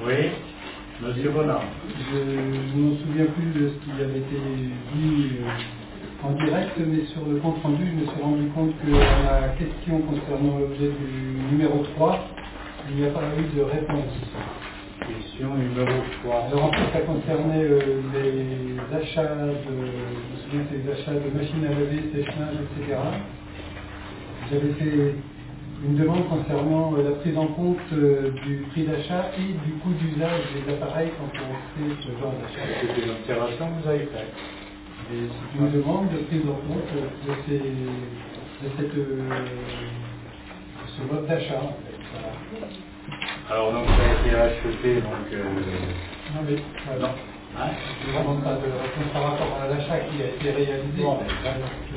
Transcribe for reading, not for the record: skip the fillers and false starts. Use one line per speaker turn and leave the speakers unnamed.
Oui, Monsieur Bonnard.
Je ne m'en souviens plus de ce qui avait été dit en direct, mais sur le compte rendu, je me suis rendu compte que à la question concernant l'objet du numéro 3, il n'y a pas eu de réponse.
Question numéro 3.
Alors en fait, ça concernait les achats je me souviens que les achats de machines à laver, sèche-linge, etc. J'avais fait une demande concernant la prise en compte du prix d'achat et du coût d'usage des appareils quand on fait ce genre d'achat.
C'est une observation que vous avez faite.
Et c'est une demande de prise en compte de ce mode d'achat en fait. Voilà.
Alors donc ça a été acheté donc.
Non mais voilà.
Hein?
Je ne demande pas de réponse par rapport à l'achat qui a été réalisé.
Bon,